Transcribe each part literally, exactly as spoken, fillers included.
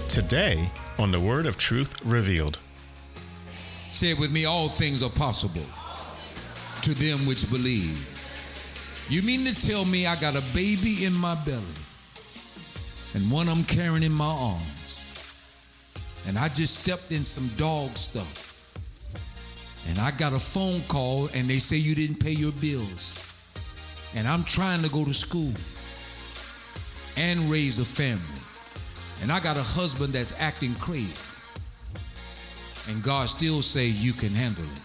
Today on the Word of Truth Revealed. Say it with me, all things are possible to them which believe. You mean to tell me I got a baby in my belly and one I'm carrying in my arms, and I just stepped in some dog stuff, and I got a phone call and they say you didn't pay your bills, and I'm trying to go to school and raise a family, and I got a husband that's acting crazy, and God still say you can handle it.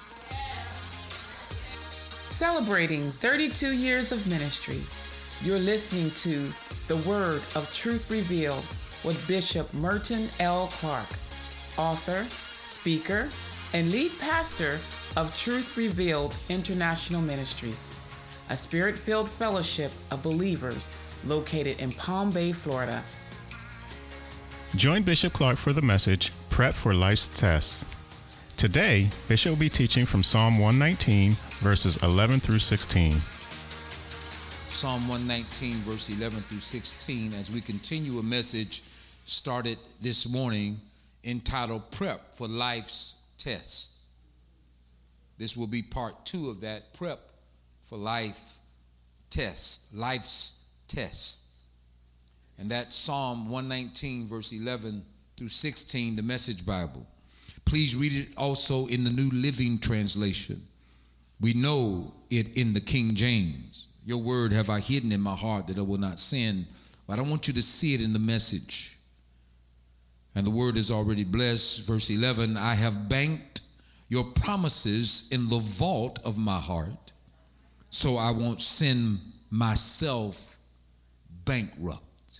Celebrating thirty-two years of ministry, you're listening to The Word of Truth Revealed with Bishop Merton L. Clark, author, speaker, and lead pastor of Truth Revealed International Ministries, a spirit-filled fellowship of believers located in Palm Bay, Florida. Join Bishop Clark for the message, Prep for Life's Tests. Today, Bishop will be teaching from Psalm one nineteen, verses eleven through sixteen. Psalm one nineteen, verse eleven through sixteen, as we continue a message started this morning entitled Prep for Life's Tests. This will be part two of that, Prep for Life Tests, Life's Tests. And that's Psalm one nineteen, verse eleven through sixteen, the Message Bible. Please read it also in the New Living Translation. We know it in the King James. Your word have I hidden in my heart that I will not sin. But I want you to see it in the Message. And the word is already blessed. Verse eleven, I have banked your promises in the vault of my heart, so I won't send myself bankrupt.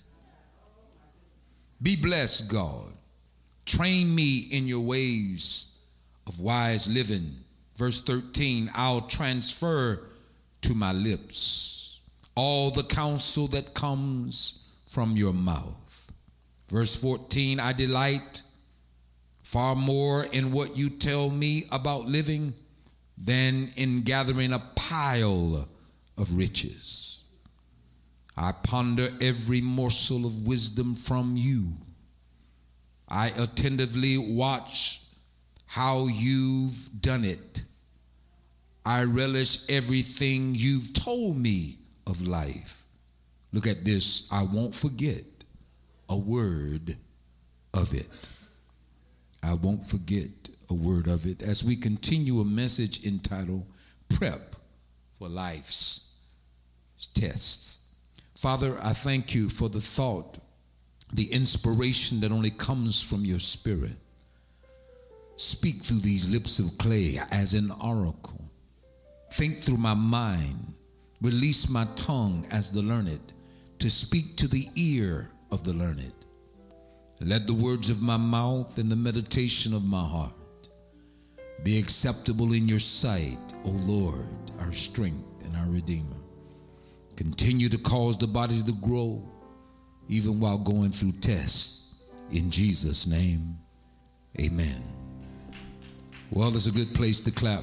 Be blessed, God. Train me in your ways of wise living. Verse thirteen, I'll transfer to my lips all the counsel that comes from your mouth. Verse fourteen, I delight far more in what you tell me about living than in gathering a pile of riches. I ponder every morsel of wisdom from you. I attentively watch how you've done it. I relish everything you've told me of life. Look at this. I won't forget a word of it. I won't forget a word of it. As we continue a message entitled Prep for Life's Tests. Father, I thank you for the thought, the inspiration that only comes from your spirit. Speak through these lips of clay as an oracle. Think through my mind. Release my tongue as the learned to speak to the ear of the learned. Let the words of my mouth and the meditation of my heart be acceptable in your sight, O Lord, our strength and our Redeemer. Continue to cause the body to grow even while going through tests. In Jesus' name, amen. Well, it's a good place to clap.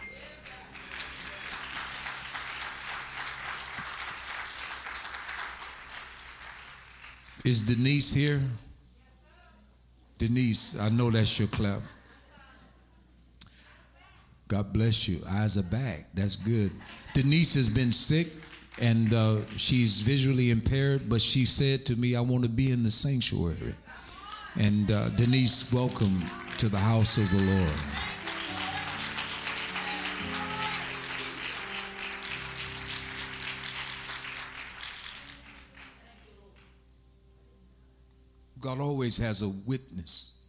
Is Denise here? Denise, I know that's your clap. God bless you. Eyes are back. That's good. Denise has been sick, and uh, she's visually impaired, but she said to me, I want to be in the sanctuary. And uh, Denise, welcome to the house of the Lord. God always has a witness.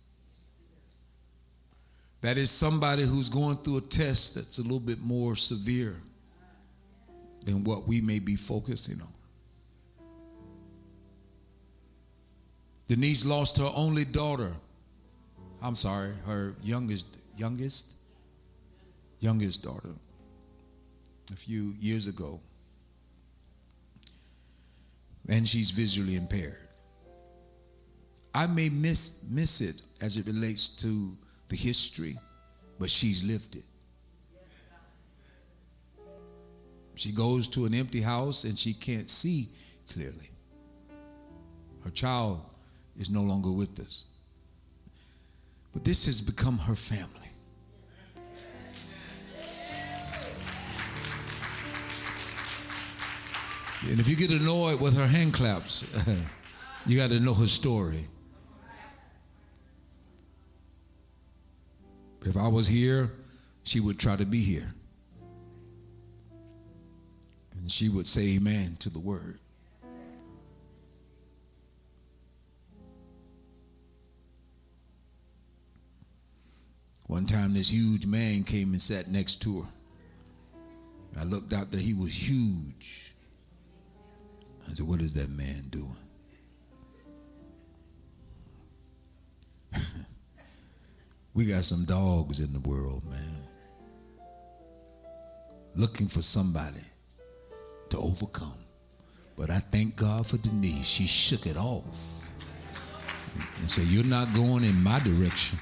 That is somebody who's going through a test that's a little bit more severe than what we may be focusing on. Denise lost her only daughter. I'm sorry, her youngest, youngest, youngest daughter a few years ago. And she's visually impaired. I may miss miss it as it relates to the history, but she's lived it. She goes to an empty house and she can't see clearly. Her child is no longer with us. But this has become her family. And if you get annoyed with her hand claps, you got to know her story. If I was here, she would try to be here. And she would say amen to the word. One time this huge man came and sat next to her. I looked out there, he was huge. I said, what is that man doing? We got some dogs in the world, man, looking for somebody to overcome. But I thank God for Denise. She shook it off and said, you're not going in my direction.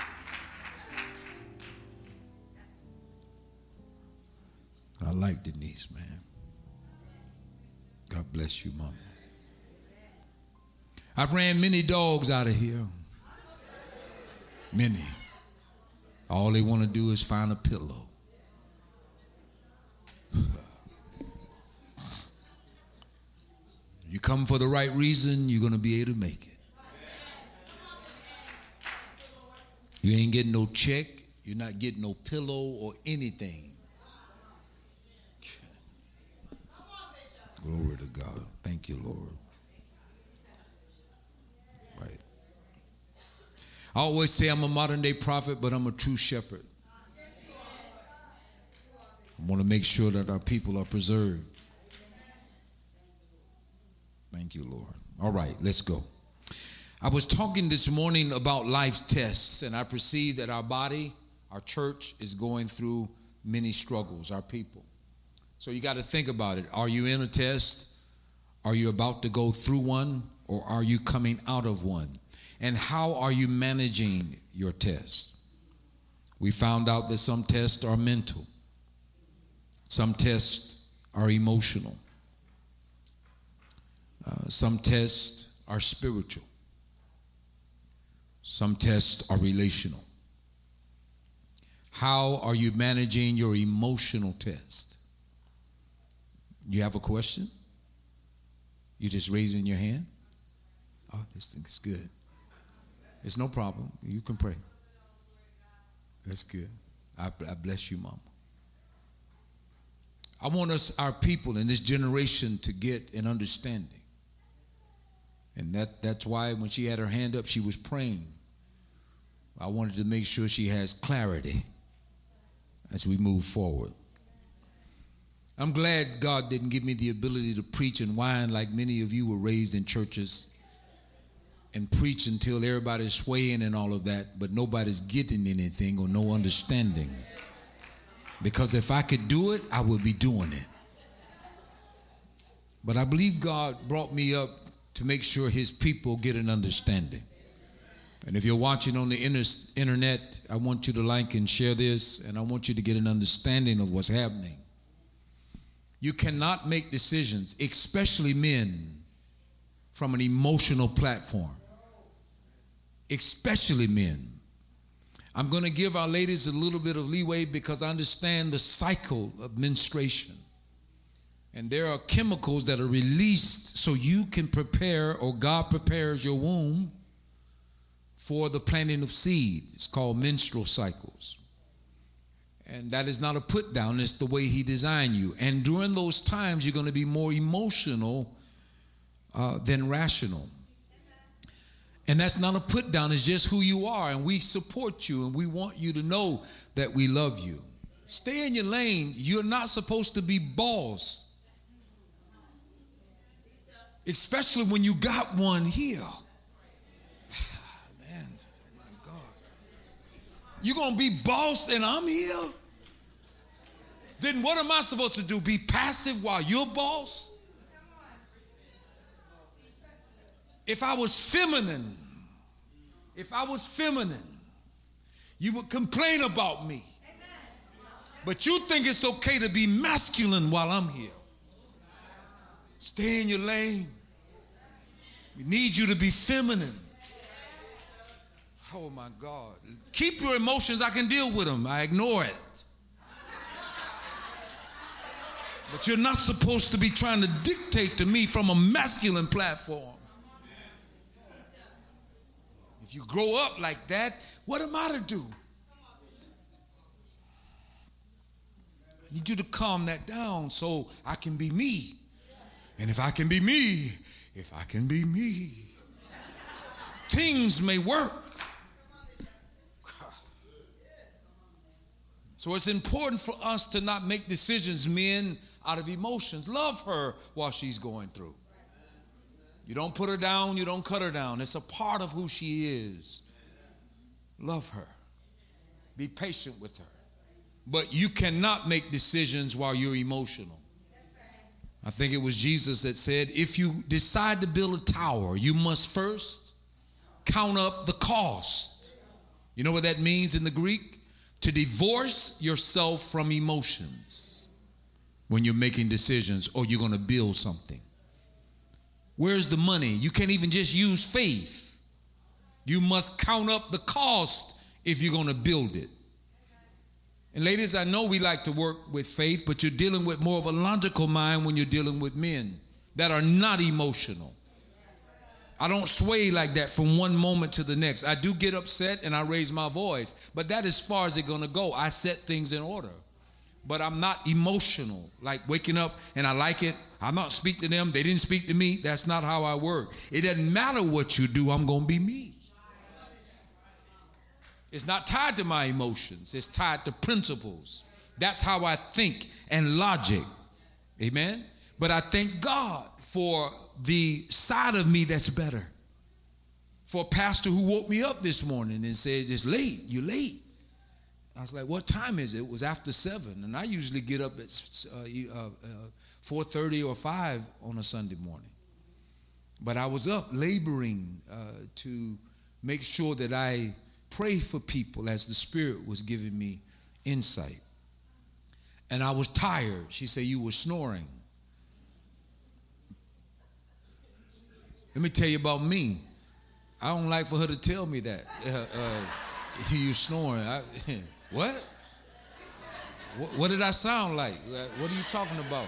I like Denise, man. God bless you, Mama. I've ran many dogs out of here. Many. All they want to do is find a pillow. You come for the right reason, you're going to be able to make it. You ain't getting no check. You're not getting no pillow or anything. Glory to God. Thank you, Lord. Right. I always say I'm a modern day prophet, but I'm a true shepherd. I want to make sure that our people are preserved. Thank you, Lord. All right, let's go. I was talking this morning about life tests, and I perceive that our body, our church, is going through many struggles, our people. So you got to think about it. Are you in a test? Are you about to go through one? Or are you coming out of one? And how are you managing your test? We found out that some tests are mental. Some tests are emotional. Uh, some tests are spiritual. Some tests are relational. How are you managing your emotional test? You have a question? You just raising your hand? Oh, this thing is good. It's no problem. You can pray. That's good. I, I bless you, Mama. I want us, our people in this generation, to get an understanding. And that, that's why when she had her hand up, she was praying. I wanted to make sure she has clarity as we move forward. I'm glad God didn't give me the ability to preach and whine like many of you were raised in churches and preach until everybody's swaying and all of that, but nobody's getting anything or no understanding. Because if I could do it, I would be doing it. But I believe God brought me up to make sure his people get an understanding. And if you're watching on the inter- internet, I want you to like and share this, and I want you to get an understanding of what's happening. You cannot make decisions, especially men, from an emotional platform. Especially men. I'm going to give our ladies a little bit of leeway because I understand the cycle of menstruation. And there are chemicals that are released so you can prepare, or God prepares your womb for the planting of seed. It's called menstrual cycles. And that is not a put down, it's the way he designed you. And during those times, you're going to be more emotional uh, than rational. And that's not a put down, it's just who you are. And we support you, and we want you to know that we love you. Stay in your lane. You're not supposed to be boss, especially when you got one here. Man, oh my God. You're going to be boss and I'm here? Then what am I supposed to do? Be passive while you're boss? If I was feminine, if I was feminine, you would complain about me. But you think it's okay to be masculine while I'm here. Stay in your lane. We need you to be feminine. Oh my God. Keep your emotions. I can deal with them. I ignore it. But you're not supposed to be trying to dictate to me from a masculine platform. If you grow up like that, what am I to do? I need you to calm that down so I can be me. And if I can be me, if I can be me, things may work. So it's important for us to not make decisions, men, out of emotions. Love her while she's going through. You don't put her down, you don't cut her down. It's a part of who she is. Love her. Be patient with her. But you cannot make decisions while you're emotional. I think it was Jesus that said, if you decide to build a tower, you must first count up the cost. You know what that means in the Greek? To divorce yourself from emotions when you're making decisions or you're going to build something. Where's the money? You can't even just use faith. You must count up the cost if you're going to build it. And ladies, I know we like to work with faith, but you're dealing with more of a logical mind when you're dealing with men that are not emotional. I don't sway like that from one moment to the next. I do get upset and I raise my voice, but that is as far as it's going to go. I set things in order, but I'm not emotional, like waking up and I like it. I'm not speak to them. They didn't speak to me. That's not how I work. It doesn't matter what you do. I'm going to be me. It's not tied to my emotions. It's tied to principles. That's how I think and logic. Amen. But I thank God for the side of me that's better. For a pastor who woke me up this morning and said, it's late, you're late. I was like, what time is it? It was after seven. And I usually get up at uh, uh, four thirty or five on a Sunday morning. But I was up laboring uh, to make sure that I pray for people as the Spirit was giving me insight. And I was tired. She said, you were snoring. Let me tell you about me. I don't like for her to tell me that. Uh, uh, you snoring. I, what? what? What did I sound like? What are you talking about?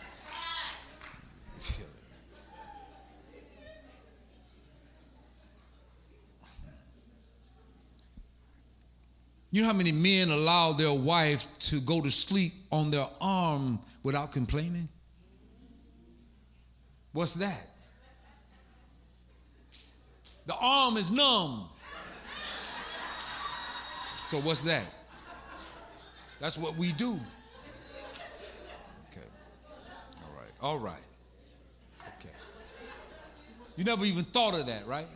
You know how many men allow their wife to go to sleep on their arm without complaining? What's that? The arm is numb. So what's that? That's what we do. Okay. All right. All right. Okay. You never even thought of that, right?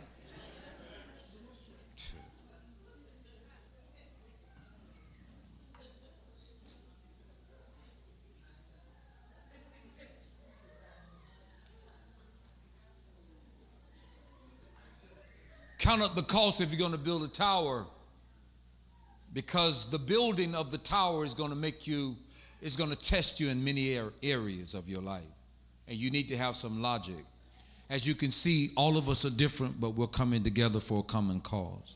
Count up the cost if you're going to build a tower, because the building of the tower is going to make you, is going to test you in many areas of your life. And you need to have some logic. As you can see, all of us are different, but we're coming together for a common cause.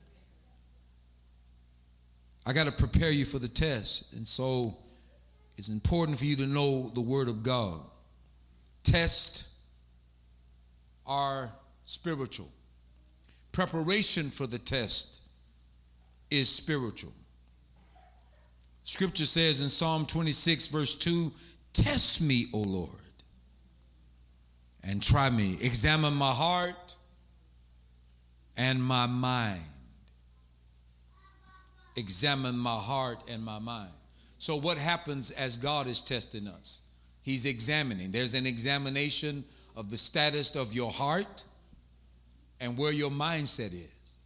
I got to prepare you for the test. And so it's important for you to know the Word of God. Tests are spiritual. Preparation for the test is spiritual. Scripture says in Psalm twenty-six, verse two, test me, O Lord, and try me. Examine my heart and my mind. Examine my heart and my mind. So what happens as God is testing us? He's examining. There's an examination of the status of your heart and where your mindset is.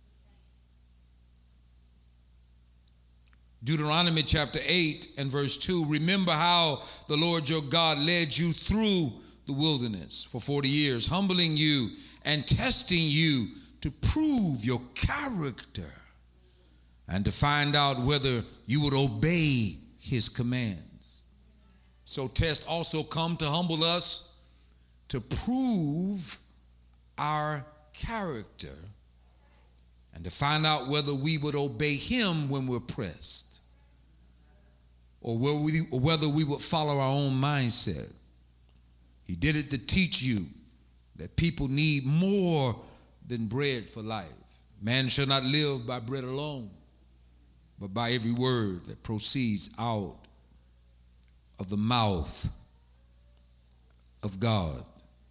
Deuteronomy chapter eight and verse two, remember how the Lord your God led you through the wilderness for forty years, humbling you and testing you to prove your character and to find out whether you would obey his commands. So tests also come to humble us, to prove our character and to find out whether we would obey him when we're pressed, or whether we would follow our own mindset. He did it to teach you that people need more than bread for life. Man shall not live by bread alone, but by every word that proceeds out of the mouth of God.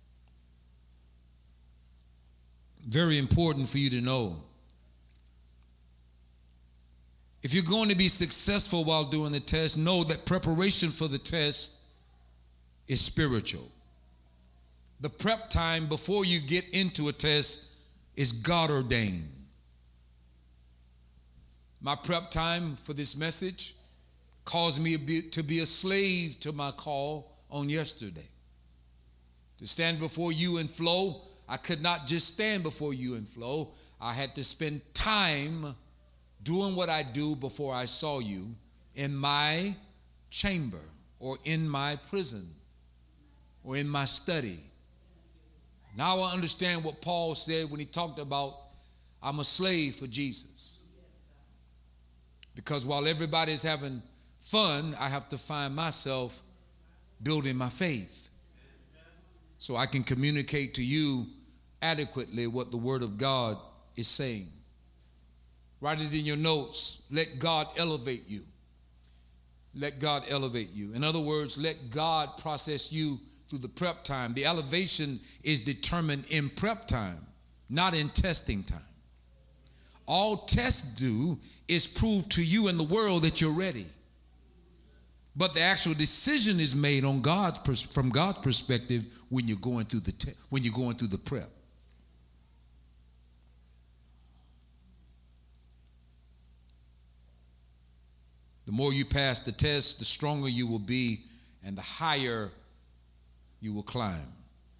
Very important for you to know. If you're going to be successful while doing the test, know that preparation for the test is spiritual. The prep time before you get into a test is God ordained. My prep time for this message caused me to be a slave to my call on yesterday. To stand before you and flow, I could not just stand before you and flow. I had to spend time doing what I do before I saw you in my chamber or in my prison or in my study. Now I understand what Paul said when he talked about I'm a slave for Jesus. Because while everybody's having fun, I have to find myself building my faith so I can communicate to you adequately what the Word of God is saying. Write it in your notes. Let God elevate you. Let God elevate you. In other words, let God process you through the prep time. The elevation is determined in prep time, not in testing time. All tests do is prove to you and the world that you're ready. But the actual decision is made on God's pers- from God's perspective when you're going through the te- when you're going through the prep. The more you pass the test, the stronger you will be, and the higher you will climb.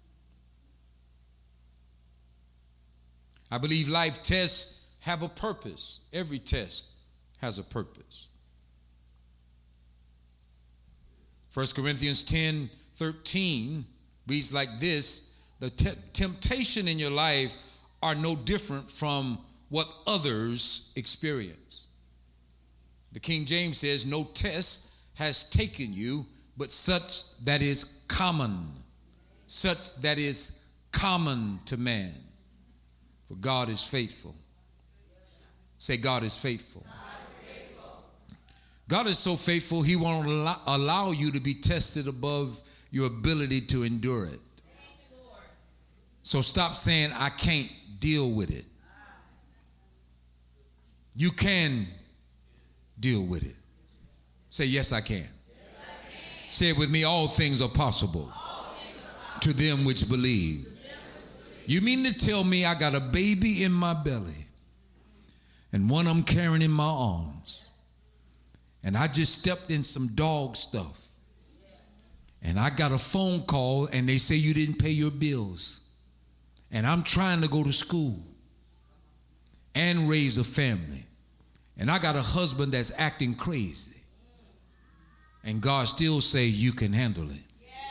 I believe life tests have a purpose. Every test has a purpose. First Corinthians ten thirteen reads like this: the te- temptation in your life are no different from what others experience. The King James says, no test has taken you, but such that is common, such that is common to man. For God is faithful. Say, God is faithful. God is faithful. God is so faithful, he won't allow, allow you to be tested above your ability to endure it. So stop saying, I can't deal with it. You can deal with it. Say, yes, I can. Yes, I can. Say it with me, all things are possible, all things are possible to them which believe. Them which believe. You mean to tell me I got a baby in my belly and one I'm carrying in my arms, and I just stepped in some dog stuff, and I got a phone call and they say you didn't pay your bills, and I'm trying to go to school and raise a family, and I got a husband that's acting crazy, and God still say you can handle it?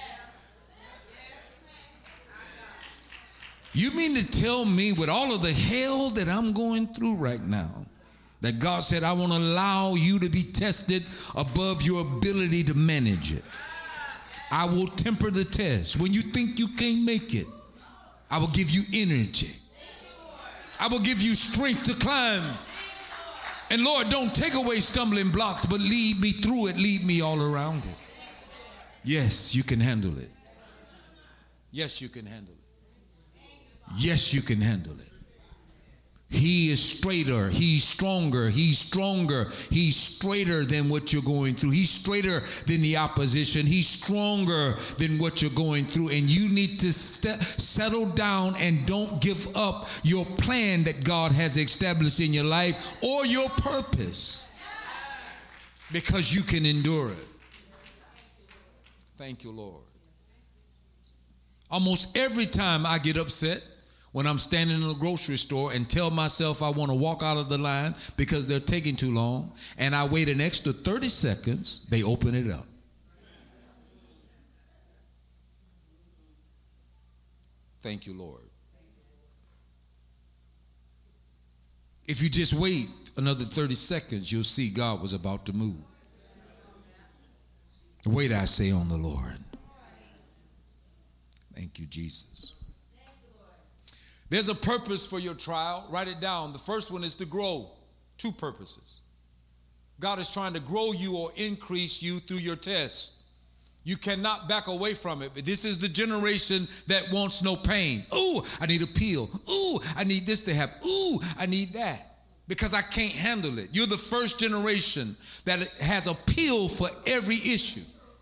You mean to tell me with all of the hell that I'm going through right now, that God said I won't allow you to be tested above your ability to manage it? I will temper the test. When you think you can't make it, I will give you energy. I will give you strength to climb. And Lord, don't take away stumbling blocks, but lead me through it. Lead me all around it. Yes, you can handle it. Yes, you can handle it. Yes, you can handle it. He is straighter. He's stronger. He's stronger. He's straighter than what you're going through. He's straighter than the opposition. He's stronger than what you're going through. And you need to st- settle down and don't give up your plan that God has established in your life or your purpose, because you can endure it. Thank you, Lord. Almost every time I get upset when I'm standing in a grocery store and tell myself I want to walk out of the line because they're taking too long, and I wait an extra thirty seconds, they open it up. Thank you, Lord. If you just wait another thirty seconds, you'll see God was about to move. Wait, I say, on the Lord. Thank you, Jesus. There's a purpose for your trial. Write it down. The first one is to grow. Two purposes. God is trying to grow you or increase you through your test. You cannot back away from it. But this is the generation that wants no pain. Ooh, I need a pill. Ooh, I need this to happen. Ooh, I need that. Because I can't handle it. You're the first generation that has a pill for every issue.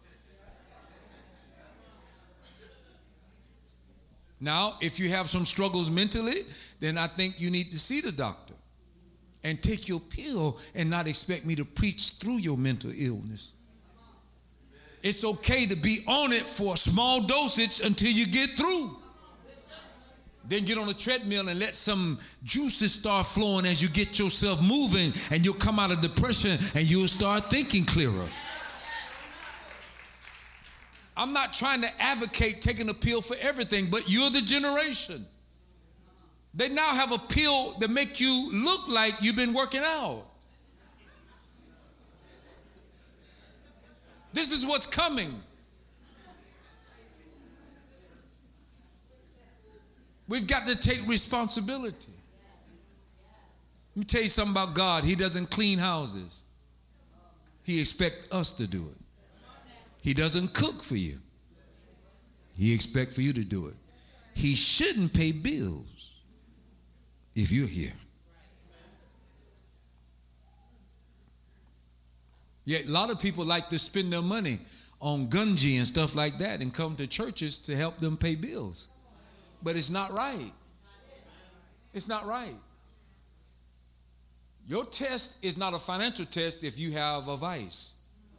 Now, if you have some struggles mentally, then I think you need to see the doctor and take your pill and not expect me to preach through your mental illness. It's okay to be on it for a small dosage until you get through. Then get on a treadmill and let some juices start flowing as you get yourself moving, and you'll come out of depression and you'll start thinking clearer. I'm not trying to advocate taking a pill for everything, but you're the generation. They now have a pill that make you look like you've been working out. This is what's coming. We've got to take responsibility. Let me tell you something about God. He doesn't clean houses. He expects us to do it. He doesn't cook for you. He expects for you to do it. He shouldn't pay bills if you're here. Yet a lot of people like to spend their money on Gunji and stuff like that and come to churches to help them pay bills. But it's not right. It's not right. Your test is not a financial test if you have a vice.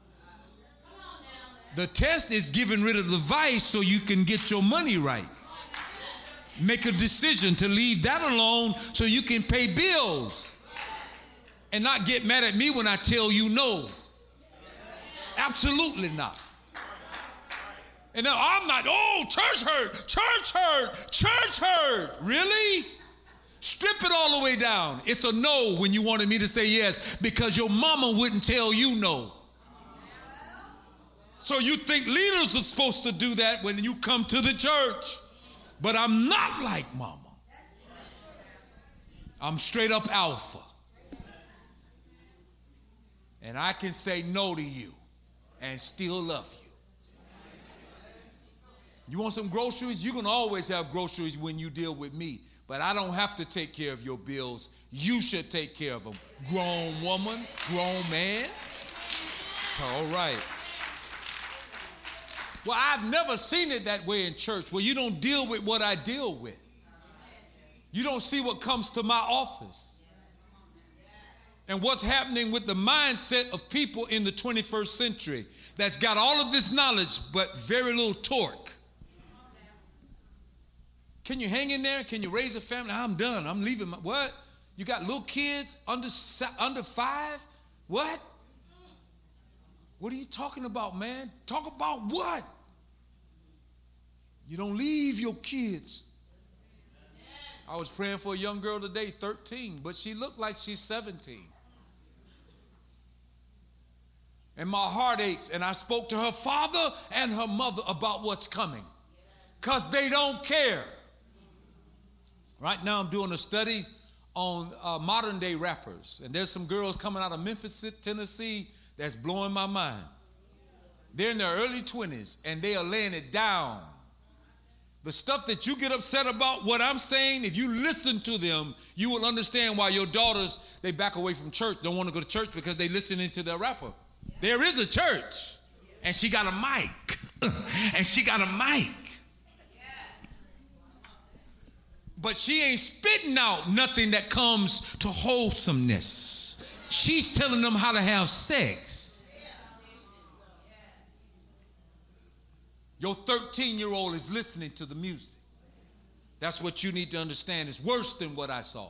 The test is getting rid of the vice so you can get your money right. Make a decision to leave that alone so you can pay bills and not get mad at me when I tell you no. Absolutely not. And now I'm not, oh, church hurt, church hurt, church hurt. Really? Strip it all the way down. It's a no when you wanted me to say yes because your mama wouldn't tell you no. So you think leaders are supposed to do that when you come to the church. But I'm not like mama. I'm straight up alpha. And I can say no to you and still love you. You want some groceries? You can always have groceries when you deal with me. But I don't have to take care of your bills. You should take care of them. Grown woman, grown man. All right. Well, I've never seen it that way in church, where you don't deal with what I deal with. You don't see what comes to my office. And what's happening with the mindset of people in the twenty-first century that's got all of this knowledge but very little torque. Can you hang in there? Can you raise a family? I'm done. I'm leaving. My, what? You got little kids under, under five? What? What are you talking about, man? Talk about what? You don't leave your kids. I was praying for a young girl today, thirteen, but she looked like she's seventeen. And my heart aches, and I spoke to her father and her mother about what's coming because they don't care. Right now I'm doing a study on uh, modern day rappers, and there's some girls coming out of Memphis, Tennessee that's blowing my mind. They're in their early twenties, and they are laying it down. The stuff that you get upset about, what I'm saying, if you listen to them, you will understand why your daughters, they back away from church, don't want to go to church because they listening to their rapper. There is a church, and she got a mic, and she got a mic. But she ain't spitting out nothing that comes to wholesomeness. She's telling them how to have sex. Your thirteen-year-old is listening to the music. That's what you need to understand. It's worse than what I saw.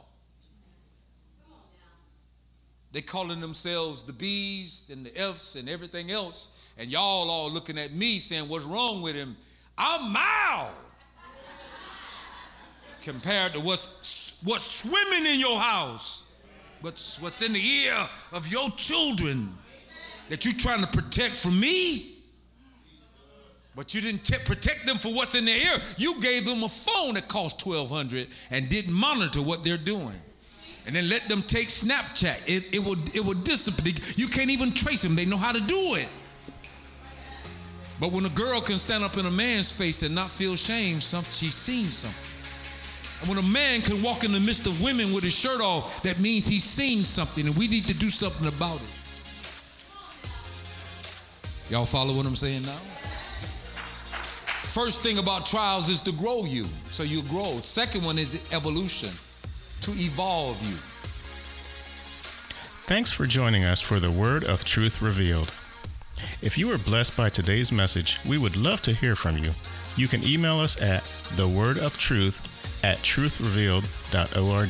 They calling themselves the B's and the F's and everything else, and y'all all looking at me saying, what's wrong with him? I'm mild compared to what's, what's swimming in your house. what's, what's in the ear of your children that you're trying to protect from me. But you didn't t- protect them for what's in their ear. You gave them a phone that cost twelve hundred dollars and didn't monitor what they're doing. And then let them take Snapchat. It, it will it will discipline. You can't even trace them. They know how to do it. But when a girl can stand up in a man's face and not feel shame, some, she's seen something. And when a man can walk in the midst of women with his shirt off, that means he's seen something, and we need to do something about it. Y'all follow what I'm saying now? First thing about trials is to grow you, so you grow. Second one is evolution, to evolve you. Thanks for joining us for the Word of Truth Revealed. If you were blessed by today's message, we would love to hear from you. You can email us at the word of truth at truth revealed dot org.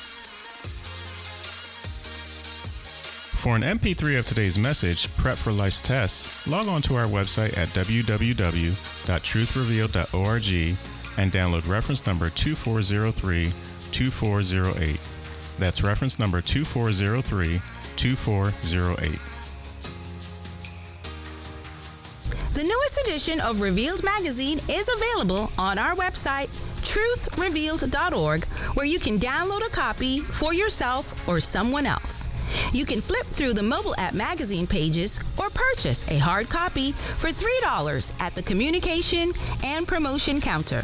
For an M P three of today's message, Prep for Life's Tests, log on to our website at w w w dot truth revealed dot org and download reference number two four zero three two four zero eight. That's reference number two four zero three two four zero eight. The newest edition of Revealed Magazine is available on our website, truth revealed dot org, where you can download a copy for yourself or someone else. You can flip through the mobile app magazine pages or purchase a hard copy for three dollars at the communication and promotion counter.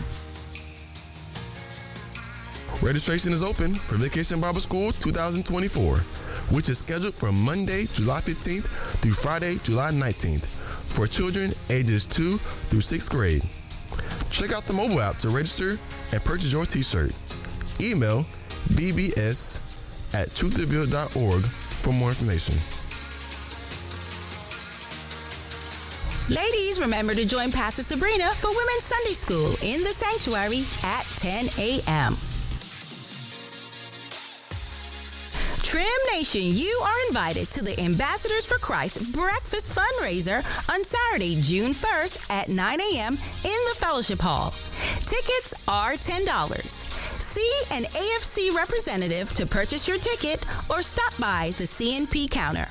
Registration is open for Vacation Bible School twenty twenty-four, which is scheduled from Monday, July fifteenth through Friday, July nineteenth, for children ages two through sixth grade. Check out the mobile app to register and purchase your t-shirt. Email b b s at truth revealed dot org for more information. Ladies, remember to join Pastor Sabrina for Women's Sunday School in the sanctuary at ten a.m. Trim Nation, you are invited to the Ambassadors for Christ Breakfast Fundraiser on Saturday, June first at nine a.m. in the Fellowship Hall. Tickets are ten dollars. See an A F C representative to purchase your ticket or stop by the C N P counter.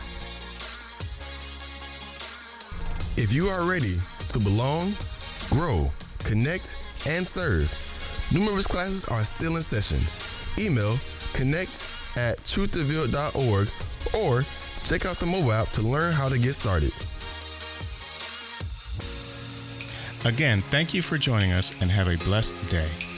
If you are ready to belong, grow, connect, and serve, numerous classes are still in session. Email connect at truth revealed dot org or check out the mobile app to learn how to get started. Again, thank you for joining us and have a blessed day.